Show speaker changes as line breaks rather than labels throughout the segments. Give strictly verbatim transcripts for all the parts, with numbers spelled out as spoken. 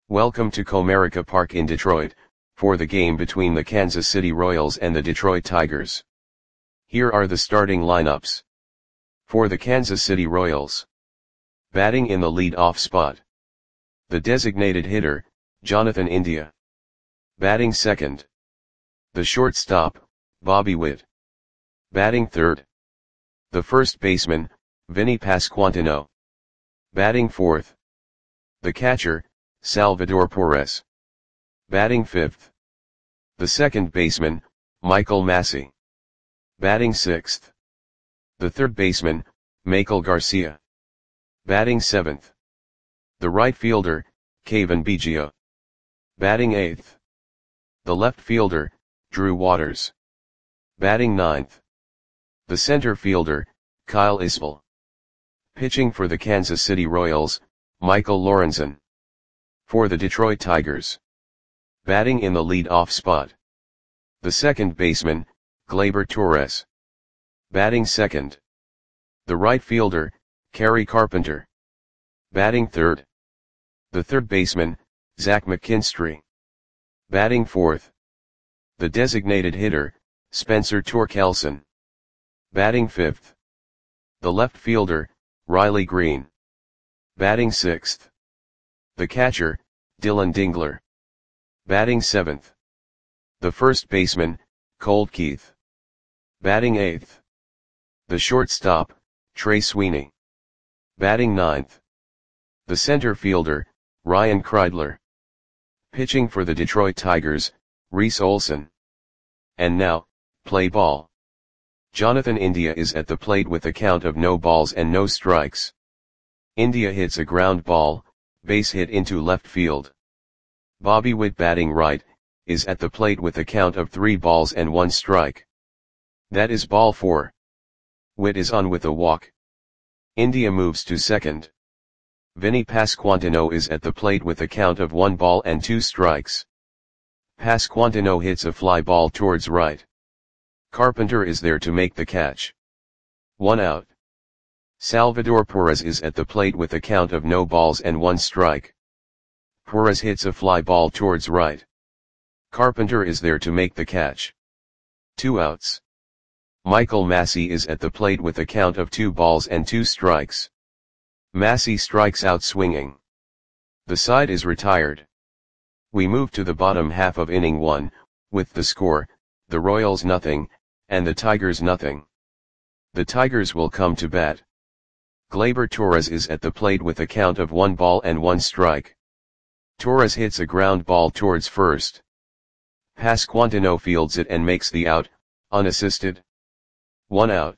Welcome to Comerica Park in Detroit, for the game between the Kansas City Royals and the Detroit Tigers. Here are the starting lineups. For the Kansas City Royals. Batting in the lead-off spot. The designated hitter, Jonathan India. Batting second. The shortstop, Bobby Witt. Batting third. The first baseman, Vinny Pasquantino. Batting fourth. The catcher, Salvador Perez. Batting fifth. The second baseman, Michael Massey. Batting sixth. The third baseman, Maikel Garcia. Batting seventh. The right fielder, Cavan Biggio. Batting eighth. The left fielder, Drew Waters. Batting ninth. The center fielder, Kyle Isbell. Pitching for the Kansas City Royals, Michael Lorenzen. For the Detroit Tigers. Batting in the lead-off spot. The second baseman, Gleyber Torres. Batting second. The right fielder, Kerry Carpenter. Batting third. The third baseman, Zach McKinstry. Batting fourth. The designated hitter, Spencer Torkelson. Batting fifth. The left fielder, Riley Green. Batting sixth. The catcher, Dillon Dingler. Batting seventh. The first baseman, Colt Keith. Batting eighth. The shortstop, Trey Sweeney. Batting ninth. The center fielder, Ryan Kreidler. Pitching for the Detroit Tigers, Reese Olson. And now, play ball. Jonathan India is at the plate with a count of no balls and no strikes. India hits a ground ball, base hit into left field. Bobby Witt, batting right, is at the plate with a count of three balls and one strike. That is ball four. Witt is on with a walk. India moves to second. Vinny Pasquantino is at the plate with a count of one ball and two strikes. Pasquantino hits a fly ball towards right. Carpenter is there to make the catch. One out. Salvador Perez is at the plate with a count of no balls and one strike. Perez hits a fly ball towards right. Carpenter is there to make the catch. Two outs. Michael Massey is at the plate with a count of two balls and two strikes. Massey strikes out swinging. The side is retired. We move to the bottom half of inning one, with the score, the Royals nothing, and the Tigers nothing. The Tigers will come to bat. Gleyber Torres is at the plate with a count of one ball and one strike. Torres hits a ground ball towards first. Pasquantino fields it and makes the out, unassisted. One out.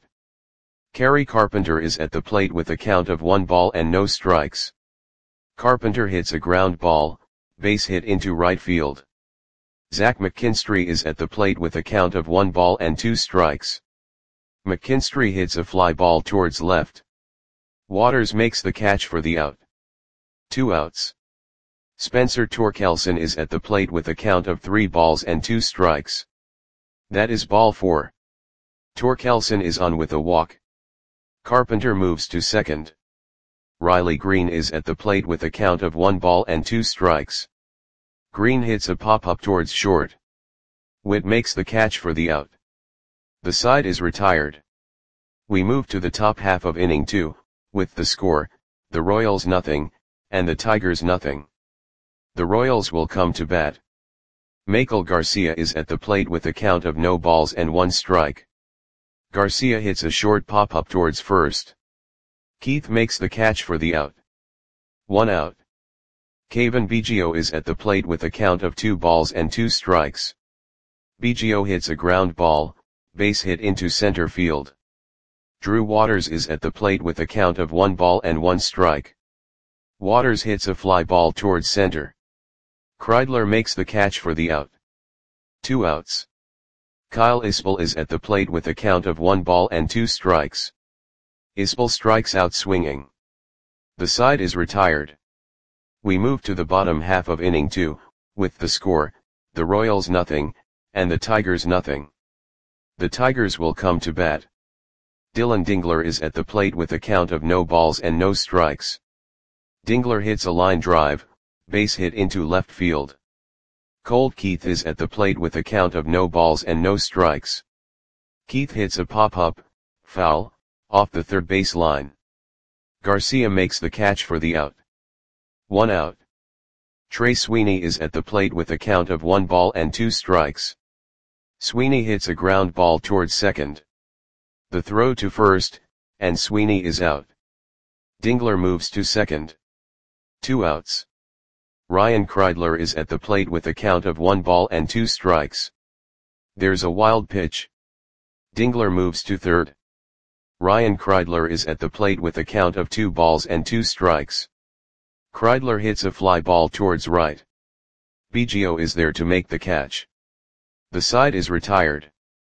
Kerry Carpenter is at the plate with a count of one ball and no strikes. Carpenter hits a ground ball, base hit into right field. Zach McKinstry is at the plate with a count of one ball and two strikes. McKinstry hits a fly ball towards left. Waters makes the catch for the out. Two outs. Spencer Torkelson is at the plate with a count of three balls and two strikes. That is ball four. Torkelson is on with a walk. Carpenter moves to second. Riley Green is at the plate with a count of one ball and two strikes. Green hits a pop-up towards short. Witt makes the catch for the out. The side is retired. We move to the top half of inning two, with the score, the Royals nothing, and the Tigers nothing. The Royals will come to bat. Maikel Garcia is at the plate with a count of no balls and one strike. Garcia hits a short pop-up towards first. Keith makes the catch for the out. One out. Cavan Biggio is at the plate with a count of two balls and two strikes. Biggio hits a ground ball, base hit into center field. Drew Waters is at the plate with a count of one ball and one strike. Waters hits a fly ball towards center. Kreidler makes the catch for the out. Two outs. Kyle Isbell is at the plate with a count of one ball and two strikes. Isbell strikes out swinging. The side is retired. We move to the bottom half of inning two, with the score, the Royals nothing, and the Tigers nothing. The Tigers will come to bat. Dillon Dingler is at the plate with a count of no balls and no strikes. Dingler hits a line drive, base hit into left field. Cold Keith is at the plate with a count of no balls and no strikes. Keith hits a pop-up, foul, off the third base line. Garcia makes the catch for the out. One out. Trey Sweeney is at the plate with a count of one ball and two strikes. Sweeney hits a ground ball towards second. The throw to first, and Sweeney is out. Dingler moves to second. Two outs. Ryan Kreidler is at the plate with a count of one ball and two strikes. There's a wild pitch. Dingler moves to third. Ryan Kreidler is at the plate with a count of two balls and two strikes. Kreidler hits a fly ball towards right. Biggio is there to make the catch. The side is retired.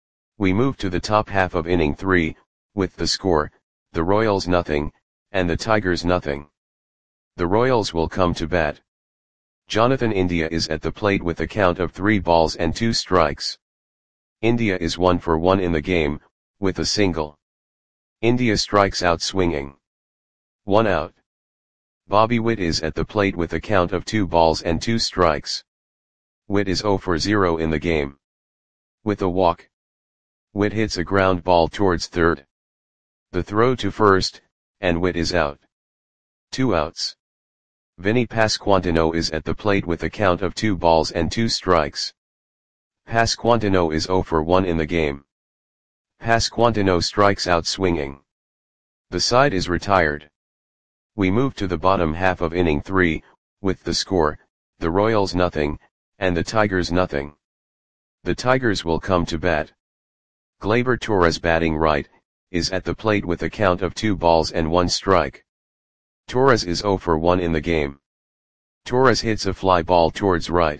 We move to the top half of inning three, with the score, the Royals nothing, and the Tigers nothing. The Royals will come to bat. Jonathan India is at the plate with a count of three balls and two strikes. India is one for one in the game, with a single. India strikes out swinging. One out. Bobby Witt is at the plate with a count of two balls and two strikes. Witt is zero for zero in the game. With a walk. Witt hits a ground ball towards third. The throw to first, and Witt is out. Two outs. Vinny Pasquantino is at the plate with a count of two balls and two strikes. Pasquantino is zero for one in the game. Pasquantino strikes out swinging. The side is retired. We move to the bottom half of inning three, with the score, the Royals nothing, and the Tigers nothing. The Tigers will come to bat. Gleyber Torres batting right, is at the plate with a count of two balls and one strike. Torres is zero for one in the game. Torres hits a fly ball towards right.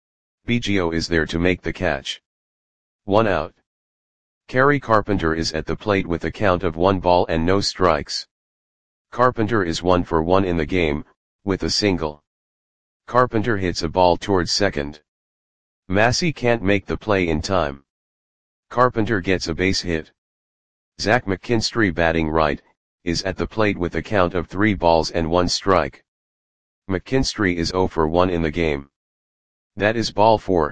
Biggio is there to make the catch. One out. Kerry Carpenter is at the plate with a count of one ball and no strikes. Carpenter is one for one in the game, with a single. Carpenter hits a ball towards second. Massey can't make the play in time. Carpenter gets a base hit. Zach McKinstry batting right, is at the plate with a count of three balls and one strike. McKinstry is zero for one in the game. That is ball four.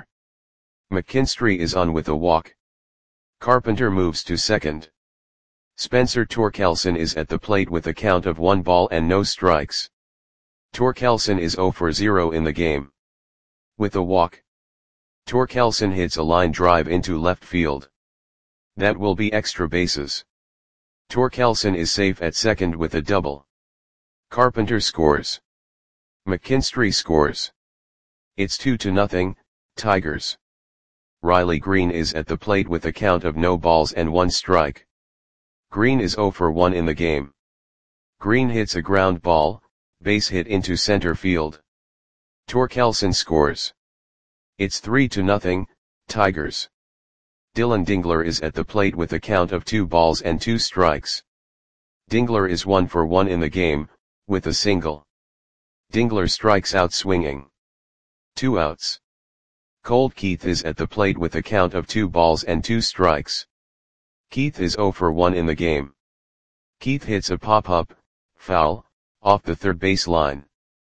McKinstry is on with a walk. Carpenter moves to second. Spencer Torkelson is at the plate with a count of one ball and no strikes. Torkelson is zero for zero in the game. With a walk. Torkelson hits a line drive into left field. That will be extra bases. Torkelson is safe at second with a double. Carpenter scores. McKinstry scores. It's two to nothing, Tigers. Riley Green is at the plate with a count of no balls and one strike. Green is zero for one in the game. Green hits a ground ball, base hit into center field. Torkelson scores. It's three to nothing, Tigers. Dylan Dingler is at the plate with a count of two balls and two strikes. Dingler is one for one in the game, with a single. Dingler strikes out swinging. Two outs. Cold Keith is at the plate with a count of two balls and two strikes. Keith is zero for one in the game. Keith hits a pop-up, foul, off the third base line.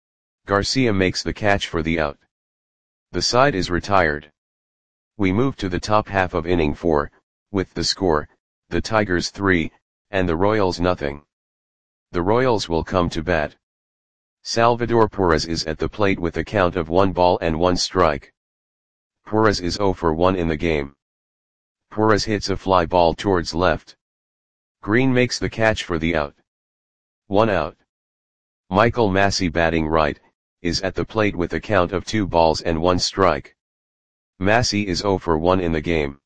Garcia makes the catch for the out. The side is retired. We move to the top half of inning four, with the score, the Tigers three, and the Royals nothing. The Royals will come to bat. Salvador Perez is at the plate with a count of one ball and one strike. Perez is zero for one in the game. Perez hits a fly ball towards left. Green makes the catch for the out. One out. Michael Massey batting right, is at the plate with a count of two balls and one strike. Massey is zero for one in the game.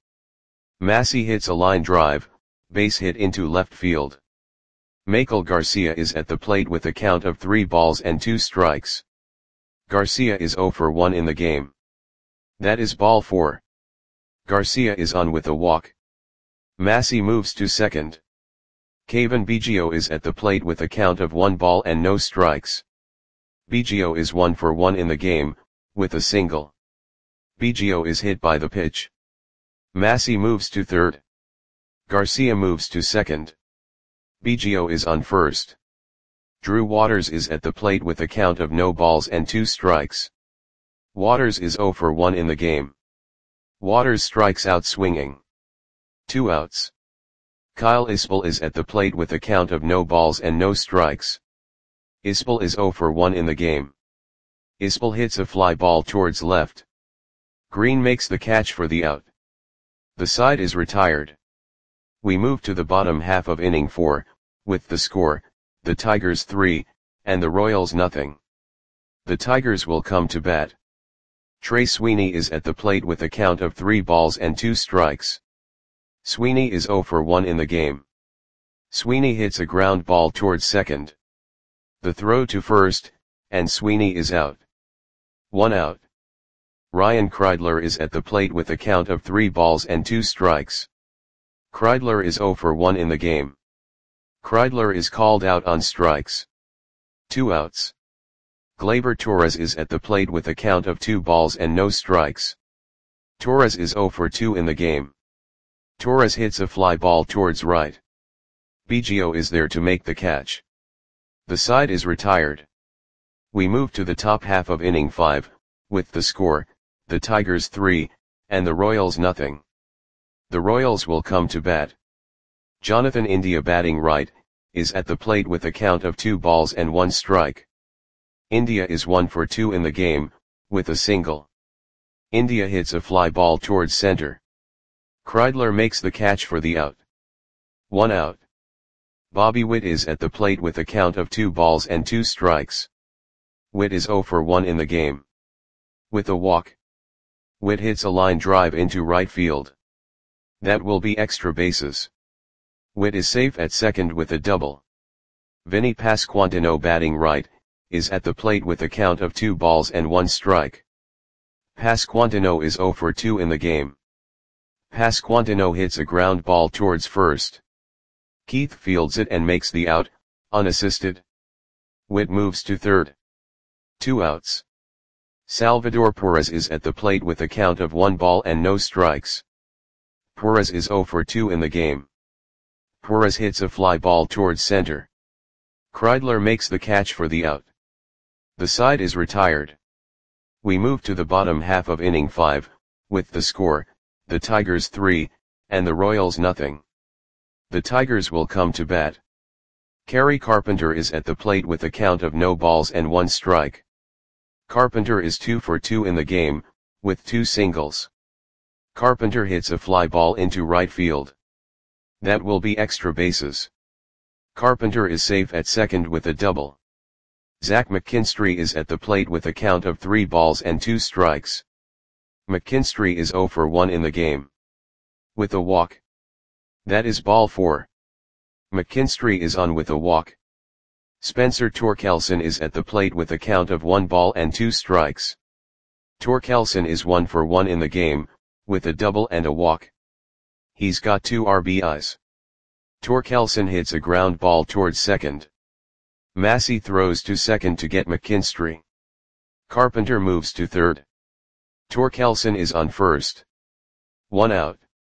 Massey hits a line drive, base hit into left field. Michael Garcia is at the plate with a count of three balls and two strikes. Garcia is zero for one in the game. That is ball four. Garcia is on with a walk. Massey moves to second. Cavan Biggio is at the plate with a count of one ball and no strikes. Biggio is one for one in the game, with a single. Biggio is hit by the pitch. Massey moves to third. Garcia moves to second. Biggio is on first. Drew Waters is at the plate with a count of no balls and two strikes. Waters is zero for one in the game. Waters strikes out swinging. Two outs. Kyle Isbell is at the plate with a count of no balls and no strikes. Isbell is zero for one in the game. Isbell hits a fly ball towards left. Green makes the catch for the out. The side is retired. We move to the bottom half of inning four, with the score, the Tigers three, and the Royals nothing. The Tigers will come to bat. Trey Sweeney is at the plate with a count of three balls and two strikes. Sweeney is zero for one in the game. Sweeney hits a ground ball towards second. The throw to first, and Sweeney is out. One out. Ryan Kreidler is at the plate with a count of three balls and two strikes. Kreidler is zero for one in the game. Kreidler is called out on strikes. Two outs. Gleyber Torres is at the plate with a count of two balls and no strikes. Torres is zero for two in the game. Torres hits a fly ball towards right. Biggio is there to make the catch. The side is retired. We move to the top half of inning five, with the score, the Tigers three, and the Royals nothing. The Royals will come to bat. Jonathan India batting right, is at the plate with a count of two balls and one strike. India is one for two in the game, with a single. India hits a fly ball towards center. Kreidler makes the catch for the out. One out. Bobby Witt is at the plate with a count of two balls and two strikes. Witt is zero for one in the game. With a walk. Witt hits a line drive into right field. That will be extra bases. Witt is safe at second with a double. Vinny Pasquantino batting right, is at the plate with a count of two balls and one strike. Pasquantino is zero for two in the game. Pasquantino hits a ground ball towards first. Keith fields it and makes the out, unassisted. Witt moves to third. Two outs. Salvador Perez is at the plate with a count of one ball and no strikes. Perez is zero for two in the game. Perez hits a fly ball towards center. Kreidler makes the catch for the out. The side is retired. We move to the bottom half of inning five, with the score, the Tigers three, and the Royals nothing. The Tigers will come to bat. Kerry Carpenter is at the plate with a count of no balls and one strike. Carpenter is two for two in the game, with two singles. Carpenter hits a fly ball into right field. That will be extra bases. Carpenter is safe at second with a double. Zach McKinstry is at the plate with a count of three balls and two strikes. McKinstry is zero for one in the game. With a walk. That is ball four. McKinstry is on with a walk. Spencer Torkelson is at the plate with a count of one ball and two strikes. Torkelson is one for one in the game, with a double and a walk. He's got two R B Is. Torkelson hits a ground ball towards second. Massey throws to second to get McKinstry. Carpenter moves to third. Torkelson is on first. One out.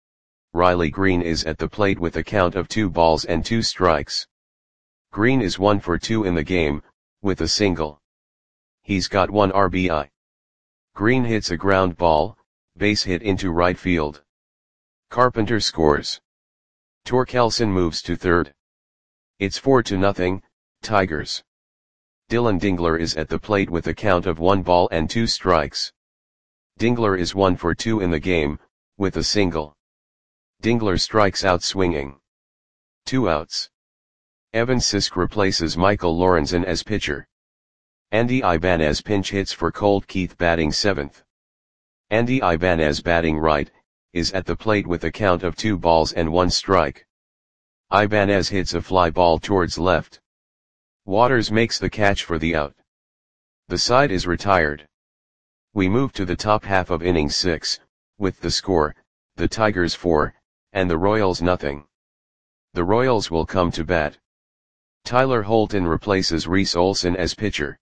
Riley Green is at the plate with a count of two balls and two strikes. Green is one for two in the game, with a single. He's got one R B I. Green hits a ground ball, base hit into right field. Carpenter scores. Torkelson moves to third. It's four to nothing, Tigers. Dylan Dingler is at the plate with a count of one ball and two strikes. Dingler is one for two in the game, with a single. Dingler strikes out swinging. Two outs. Evan Sisk replaces Michael Lorenzen as pitcher. Andy Ibanez pinch hits for Colt Keith batting seventh. Andy Ibanez batting right, is at the plate with a count of two balls and one strike. Ibanez hits a fly ball towards left. Waters makes the catch for the out. The side is retired. We move to the top half of inning six, with the score, the Tigers four, and the Royals nothing. The Royals will come to bat. Tyler Holton replaces Reese Olson as pitcher.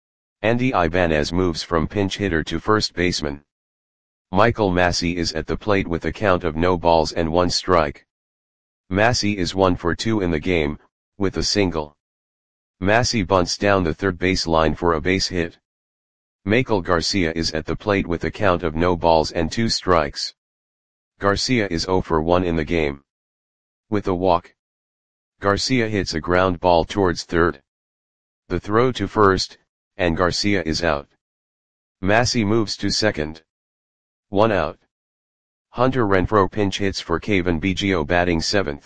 Andy Ibanez moves from pinch hitter to first baseman. Michael Massey is at the plate with a count of no balls and one strike. Massey is one for two in the game, with a single. Massey bunts down the third base line for a base hit. Michael Garcia is at the plate with a count of no balls and two strikes. Garcia is zero for one in the game. With a walk, Garcia hits a ground ball towards third. The throw to first, and Garcia is out. Massey moves to second. One out. Hunter Renfroe pinch hits for Kevin Biggio batting seventh.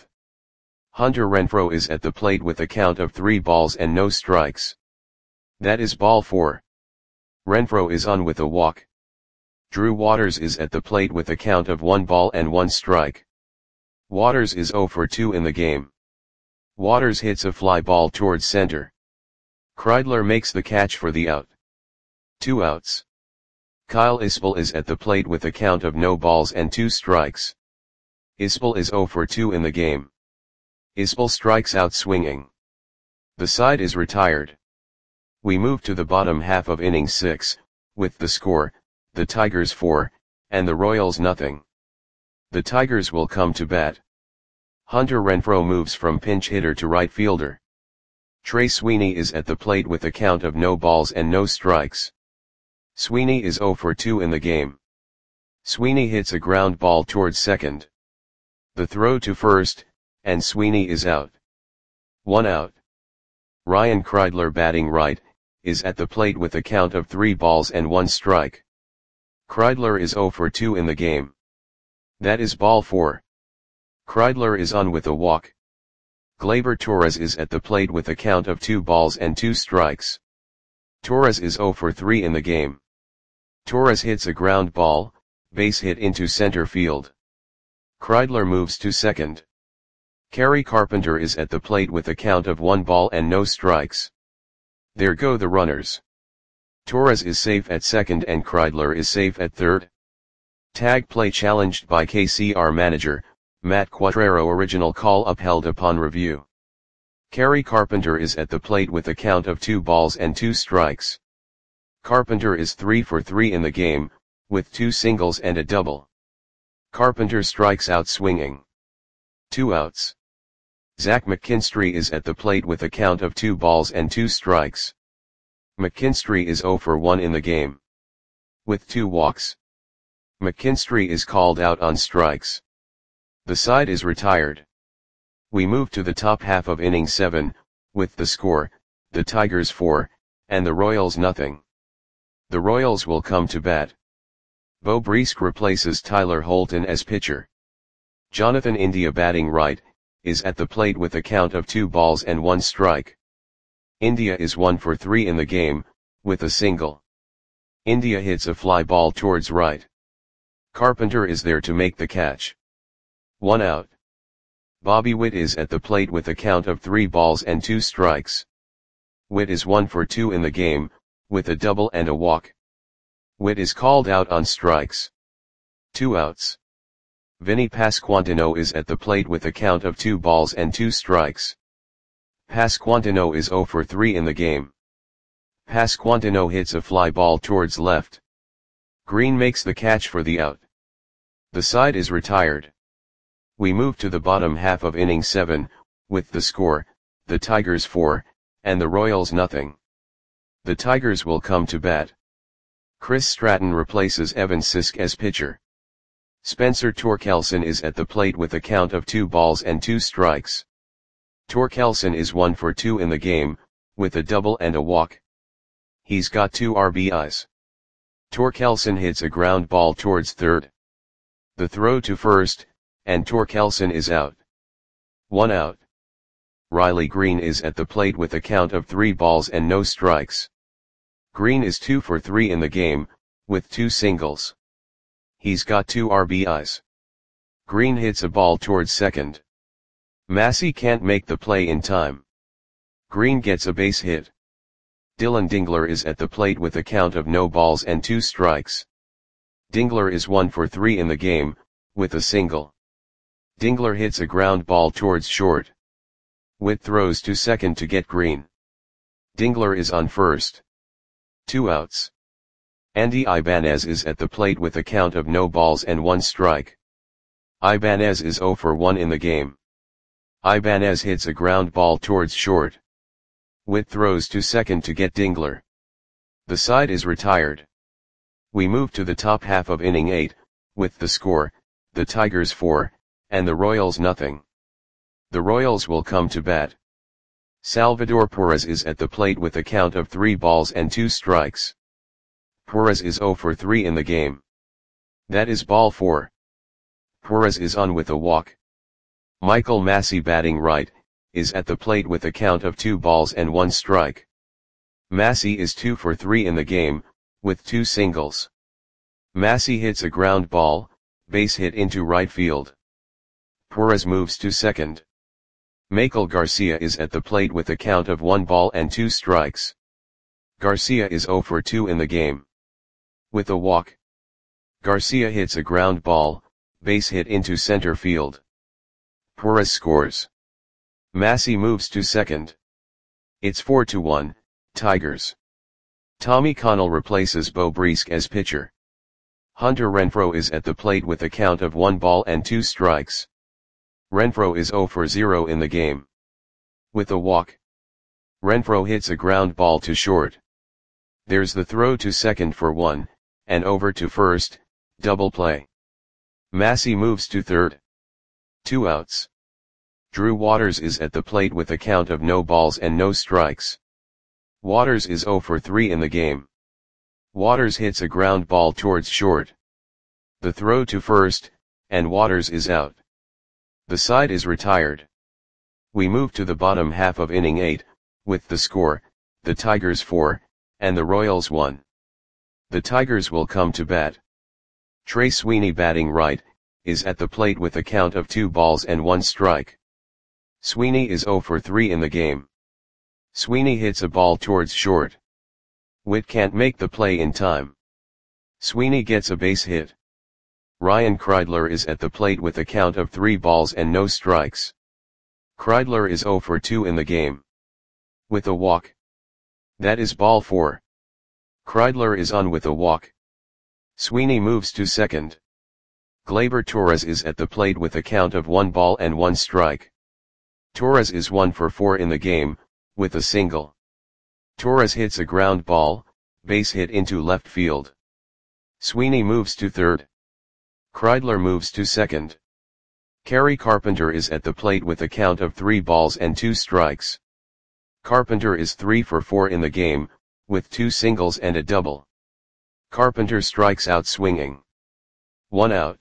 Hunter Renfroe is at the plate with a count of three balls and no strikes. That is ball four. Renfroe is on with a walk. Drew Waters is at the plate with a count of one ball and one strike. Waters is zero for two in the game. Waters hits a fly ball towards center. Kreidler makes the catch for the out. Two outs. Kyle Isbell is at the plate with a count of no balls and two strikes. Isbell is zero for two in the game. Isbell strikes out swinging. The side is retired. We move to the bottom half of inning six, with the score, the Tigers four, and the Royals nothing. The Tigers will come to bat. Hunter Renfroe moves from pinch hitter to right fielder. Trey Sweeney is at the plate with a count of no balls and no strikes. Sweeney is zero for two in the game. Sweeney hits a ground ball towards second. The throw to first, and Sweeney is out. One out. Ryan Kreidler batting right, is at the plate with a count of three balls and one strike. Kreidler is zero for two in the game. That is ball four. Kreidler is on with a walk. Gleyber Torres is at the plate with a count of two balls and two strikes. Torres is zero for three in the game. Torres hits a ground ball, base hit into center field. Kreidler moves to second. Kerry Carpenter is at the plate with a count of one ball and no strikes. There go the runners. Torres is safe at second and Kreidler is safe at third. Tag play challenged by K C R manager, Matt Quatraro. Original call upheld upon review. Kerry Carpenter is at the plate with a count of two balls and two strikes. Carpenter is three for three in the game, with two singles and a double. Carpenter strikes out swinging. Two outs. Zach McKinstry is at the plate with a count of two balls and two strikes. McKinstry is zero for one in the game. With two walks, McKinstry is called out on strikes. The side is retired. We move to the top half of inning seven, with the score, the Tigers four, and the Royals nothing. The Royals will come to bat. Bo Brisk replaces Tyler Holton as pitcher. Jonathan India batting right, is at the plate with a count of two balls and one strike. India is one for three in the game, with a single. India hits a fly ball towards right. Carpenter is there to make the catch. One out. Bobby Witt is at the plate with a count of three balls and two strikes. Witt is one for two in the game, with a double and a walk. Witt is called out on strikes. Two outs. Vinny Pasquantino is at the plate with a count of two balls and two strikes. Pasquantino is zero for three in the game. Pasquantino hits a fly ball towards left. Green makes the catch for the out. The side is retired. We move to the bottom half of inning seven, with the score, the Tigers four, and the Royals nothing. The Tigers will come to bat. Chris Stratton replaces Evan Sisk as pitcher. Spencer Torkelson is at the plate with a count of two balls and two strikes. Torkelson is one for two in the game, with a double and a walk. He's got two R B Is. Torkelson hits a ground ball towards third. The throw to first, and Torkelson is out. One out. Riley Green is at the plate with a count of three balls and no strikes. Green is two for three in the game, with two singles. He's got two R B Is. Green hits a ball towards second. Massey can't make the play in time. Green gets a base hit. Dylan Dingler is at the plate with a count of no balls and two strikes. Dingler is one for three in the game, with a single. Dingler hits a ground ball towards short. Witt throws to second to get Green. Dingler is on first. Two outs. Andy Ibanez is at the plate with a count of no balls and one strike. Ibanez is zero for one in the game. Ibanez hits a ground ball towards short. Witt throws to second to get Dingler. The side is retired. We move to the top half of inning eight, with the score, the Tigers four, and the Royals nothing. The Royals will come to bat. Salvador Perez is at the plate with a count of three balls and two strikes. Perez is zero for three in the game. That is ball four. Perez is on with a walk. Michael Massey, batting right, is at the plate with a count of two balls and one strike. Massey is two for three in the game, with two singles. Massey hits a ground ball, base hit into right field. Perez moves to second. Michael Garcia is at the plate with a count of one ball and two strikes. Garcia is zero for two in the game. With a walk. Garcia hits a ground ball, base hit into center field. Perez scores. Massey moves to second. It's four to one, Tigers. Tommy Connell replaces Beau Briesque as pitcher. Hunter Renfroe is at the plate with a count of one ball and two strikes. Renfroe is zero for zero in the game. With a walk. Renfroe hits a ground ball to short. There's the throw to second for one, and over to first, double play. Massey moves to third. Two outs. Drew Waters is at the plate with a count of no balls and no strikes. Waters is zero for three in the game. Waters hits a ground ball towards short. The throw to first, and Waters is out. The side is retired. We move to the bottom half of inning eight, with the score, the Tigers four, and the Royals one. The Tigers will come to bat. Trey Sweeney, batting right, is at the plate with a count of two balls and one strike. Sweeney is zero for three in the game. Sweeney hits a ball towards short. Witt can't make the play in time. Sweeney gets a base hit. Ryan Kreidler is at the plate with a count of three balls and no strikes. Kreidler is zero for two in the game. With a walk. That is ball four. Kreidler is on with a walk. Sweeney moves to second. Gleyber Torres is at the plate with a count of one ball and one strike. Torres is one for four in the game, with a single. Torres hits a ground ball, base hit into left field. Sweeney moves to third. Kreidler moves to second. Kerry Carpenter is at the plate with a count of three balls and two strikes. Carpenter is three for four in the game, with two singles and a double. Carpenter strikes out swinging. One out.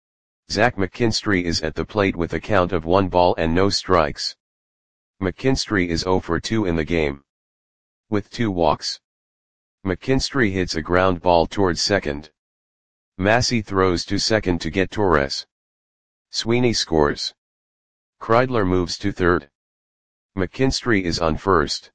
Zach McKinstry is at the plate with a count of one ball and no strikes. McKinstry is zero for two in the game. With two walks. McKinstry hits a ground ball towards second. Massey throws to second to get Torres. Sweeney scores. Kreidler moves to third. McKinstry is on first.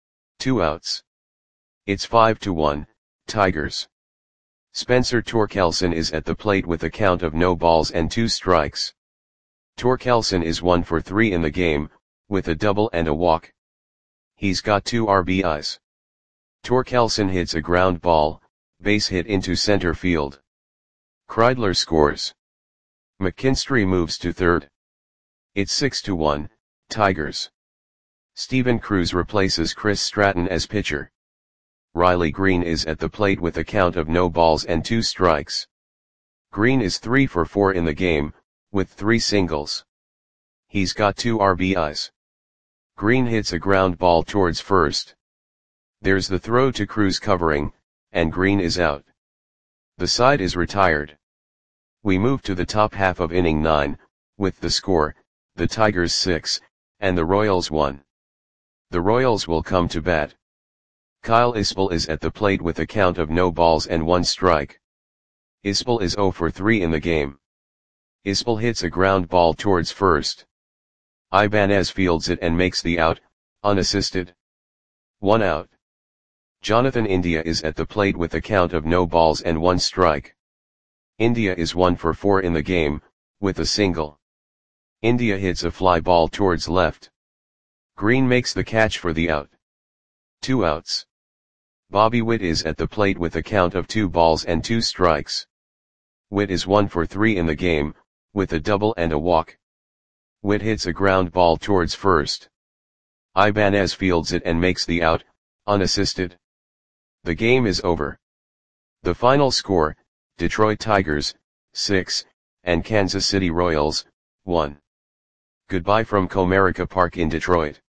Two outs. It's five to one, Tigers. Spencer Torkelson is at the plate with a count of no balls and two strikes. Torkelson is one for three in the game, with a double and a walk. He's got two R B Is. Torkelson hits a ground ball, base hit into center field. Kreidler scores. McKinstry moves to third. It's six to one, Tigers. Steven Cruz replaces Chris Stratton as pitcher. Riley Green is at the plate with a count of no balls and two strikes. Green is three for four in the game, with three singles. He's got two R B Is. Green hits a ground ball towards first. There's the throw to Cruz covering, and Green is out. The side is retired. We move to the top half of inning nine, with the score, the Tigers six, and the Royals one. The Royals will come to bat. Kyle Isbell is at the plate with a count of no balls and one strike. Isbell is zero for three in the game. Isbell hits a ground ball towards first. Ibanez fields it and makes the out, unassisted. One out. Jonathan India is at the plate with a count of no balls and one strike. India is one for four in the game, with a single. India hits a fly ball towards left. Green makes the catch for the out. Two outs. Bobby Witt is at the plate with a count of two balls and two strikes. Witt is one for three in the game, with a double and a walk. Witt hits a ground ball towards first. Ibanez fields it and makes the out, unassisted. The game is over. The final score, Detroit Tigers, six, and Kansas City Royals, one. Goodbye from Comerica Park in Detroit.